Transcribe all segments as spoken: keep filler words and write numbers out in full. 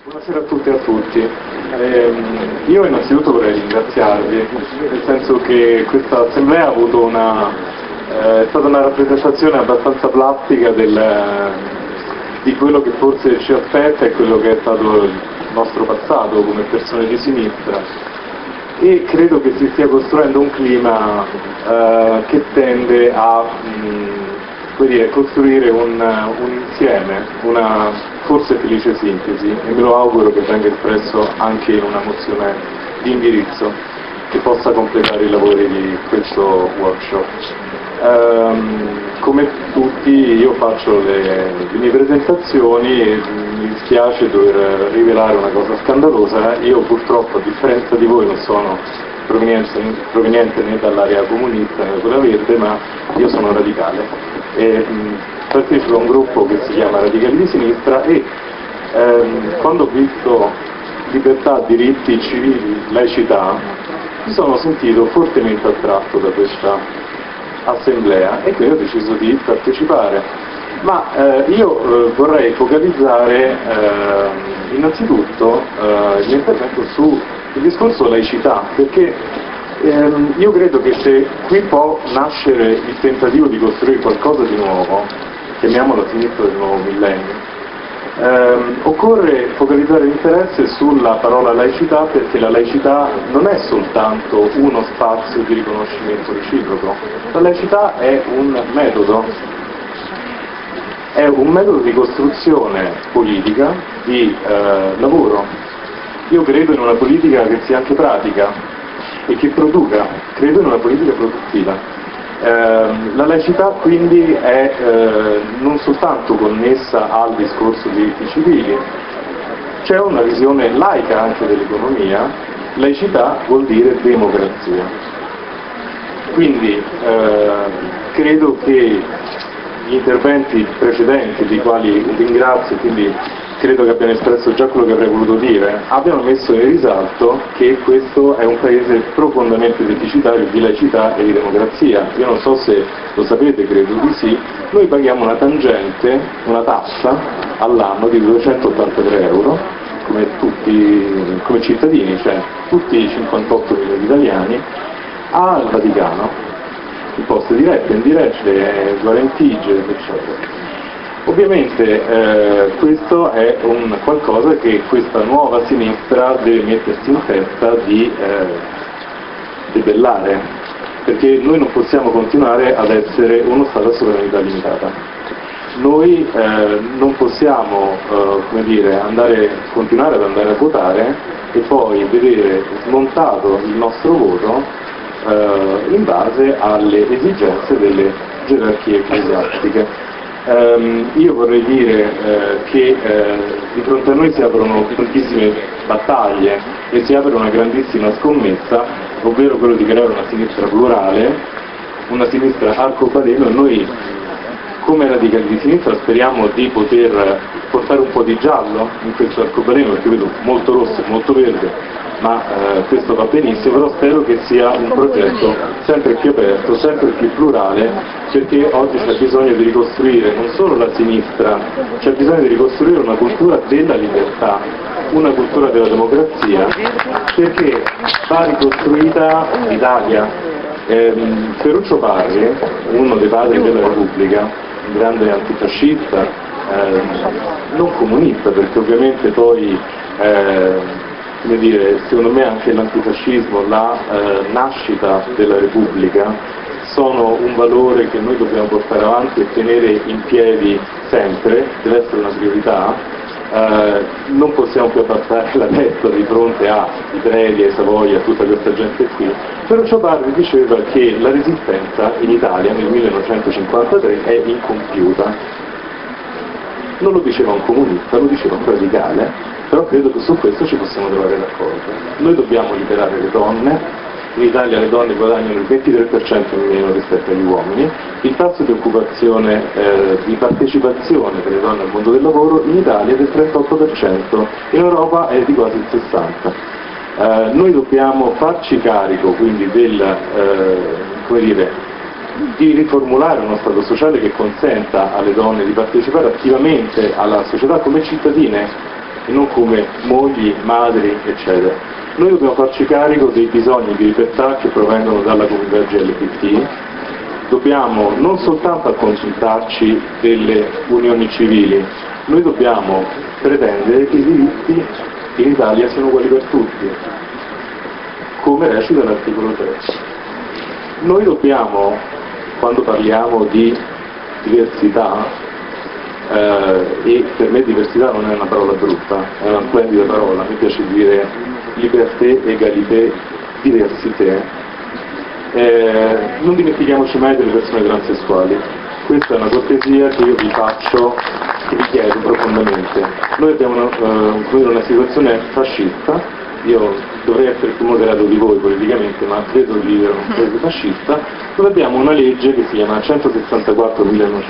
Buonasera a tutti e a tutti. Eh, io innanzitutto vorrei ringraziarvi, nel senso che questa assemblea ha avuto una, eh, è stata una rappresentazione abbastanza plastica del, di quello che forse ci aspetta e quello che è stato il nostro passato come persone di sinistra, e credo che si stia costruendo un clima eh, che tende a mh, dire, costruire un, un insieme, una forse felice sintesi, e me lo auguro che venga espresso anche in una mozione di indirizzo che possa completare i lavori di questo workshop. Um, come tutti io faccio le, le mie presentazioni e mi dispiace dover rivelare una cosa scandalosa. Io purtroppo, a differenza di voi, non sono proveniente, proveniente né dall'area comunista né da quella verde, ma io sono radicale e mh, partecipo a un gruppo che si chiama Radicali di Sinistra e ehm, quando ho visto libertà, diritti civili, laicità, mi sono sentito fortemente attratto da questa assemblea e quindi ho deciso di partecipare. Ma eh, io eh, vorrei focalizzare eh, innanzitutto eh, il mio intervento sul discorso laicità, perché ehm, io credo che se qui può nascere il tentativo di costruire qualcosa di nuovo, chiamiamolo sinistra del nuovo millennio, ehm, occorre focalizzare l'interesse sulla parola laicità, perché la laicità non è soltanto uno spazio di riconoscimento reciproco, la laicità è un metodo, è un metodo di costruzione politica, di eh, lavoro. Io credo in una politica che sia anche pratica e che produca, credo in una politica produttiva. Eh, la laicità quindi è eh, non soltanto connessa al discorso dei diritti civili, c'è una visione laica anche dell'economia. Laicità vuol dire democrazia. Quindi eh, credo che gli interventi precedenti, di quali ringrazio, quindi credo che abbiano espresso già quello che avrei voluto dire, abbiano messo in risalto che questo è un paese profondamente deficitario di laicità e di democrazia. Io non so se lo sapete, credo di sì, noi paghiamo una tangente, una tassa all'anno di duecentottantatré euro, come tutti, come cittadini, cioè tutti i cinquantotto milioni di italiani, al Vaticano, imposte dirette, indirette, guarentigie, eccetera. Ovviamente eh, questo è un qualcosa che questa nuova sinistra deve mettersi in testa di eh, debellare, perché noi non possiamo continuare ad essere uno Stato a sovranità limitata. Noi eh, non possiamo eh, come dire, andare, continuare ad andare a votare e poi vedere smontato il nostro voto eh, in base alle esigenze delle gerarchie ecclesiastiche. Um, io vorrei dire uh, che uh, di fronte a noi si aprono tantissime battaglie e si apre una grandissima scommessa, ovvero quello di creare una sinistra plurale, una sinistra arcobaleno, e noi come radicali di sinistra speriamo di poter portare un po' di giallo in questo arcobaleno, perché vedo molto rosso e molto verde, ma eh, questo va benissimo, però spero che sia un progetto sempre più aperto, sempre più plurale, perché oggi c'è bisogno di ricostruire non solo la sinistra, c'è bisogno di ricostruire una cultura della libertà, una cultura della democrazia, perché va ricostruita l'Italia. Eh, Ferruccio Parri, uno dei padri della Repubblica, un grande antifascista, eh, non comunista, perché ovviamente poi eh, come dire, secondo me anche l'antifascismo, la eh, nascita della Repubblica sono un valore che noi dobbiamo portare avanti e tenere in piedi sempre, deve essere una priorità. Eh, non possiamo più abbassare la testa di fronte a i Predi, ai Savoia, a tutta questa gente qui. Ferruccio Parri diceva che la resistenza in Italia nel millenovecentocinquantatré è incompiuta. Non lo diceva un comunista, lo diceva un radicale, però credo che su questo ci possiamo trovare d'accordo. Noi dobbiamo liberare le donne. In Italia le donne guadagnano il ventitré per cento in meno rispetto agli uomini, il tasso di occupazione, eh, di partecipazione delle donne al mondo del lavoro in Italia è del trentotto per cento, in Europa è di quasi il sessanta per cento. Eh, noi dobbiamo farci carico quindi del, eh, come dire, di riformulare uno Stato sociale che consenta alle donne di partecipare attivamente alla società come cittadine e non come mogli, madri, eccetera. Noi dobbiamo farci carico dei bisogni di libertà che provengono dalla comunità L G B T, dobbiamo non soltanto accontentarci delle unioni civili, noi dobbiamo pretendere che i diritti in Italia siano uguali per tutti, come recita l'articolo tre. Noi dobbiamo, quando parliamo di diversità, eh, e per me diversità non è una parola brutta, è una splendida parola, mi piace dire liberté, égalité, diversité, eh, non dimentichiamoci mai delle persone transessuali. Questa è una cortesia che io vi faccio, che vi chiedo profondamente. Noi abbiamo una, uh, una situazione fascista, io dovrei essere più moderato di voi politicamente, ma credo di vivere un paese fascista, dove abbiamo una legge che si chiama centosessantaquattro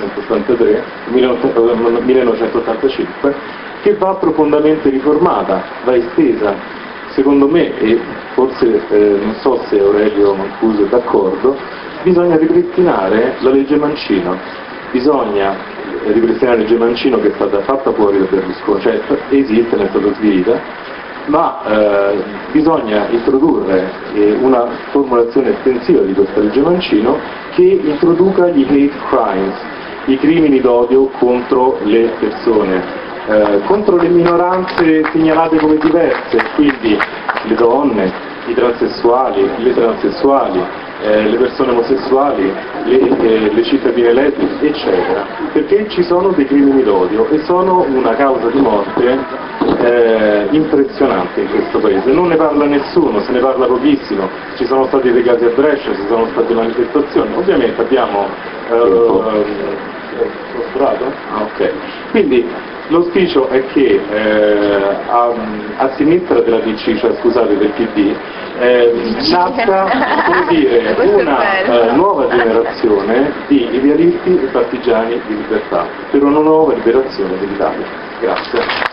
millenovecentottantacinque, che va profondamente riformata, va estesa. Secondo me, e forse eh, non so se Aurelio Mancuso è d'accordo, bisogna ripristinare la legge Mancino, bisogna ripristinare la legge Mancino che è stata fatta fuori da Berlusconi, cioè esiste, non è stata svilita, ma eh, bisogna introdurre eh, una formulazione estensiva di questa legge Mancino che introduca gli hate crimes, i crimini d'odio contro le persone, eh, contro le minoranze segnalate come diverse, quindi le donne, i transessuali, le transessuali, eh, le persone omosessuali, le, eh, le cittadine lesbiche, eccetera, perché ci sono dei crimini d'odio e sono una causa di morte eh, impressionante in questo paese. Non ne parla nessuno, se ne parla pochissimo, ci sono stati dei casi a Brescia, ci sono state manifestazioni, ovviamente abbiamo eh, mostrato? Ah, ok. Quindi l'auspicio è che eh, a, a sinistra della D C, cioè scusate del P D, eh, nasca, come dire, una eh, nuova generazione di idealisti e partigiani di libertà per una nuova liberazione dell'Italia. Grazie.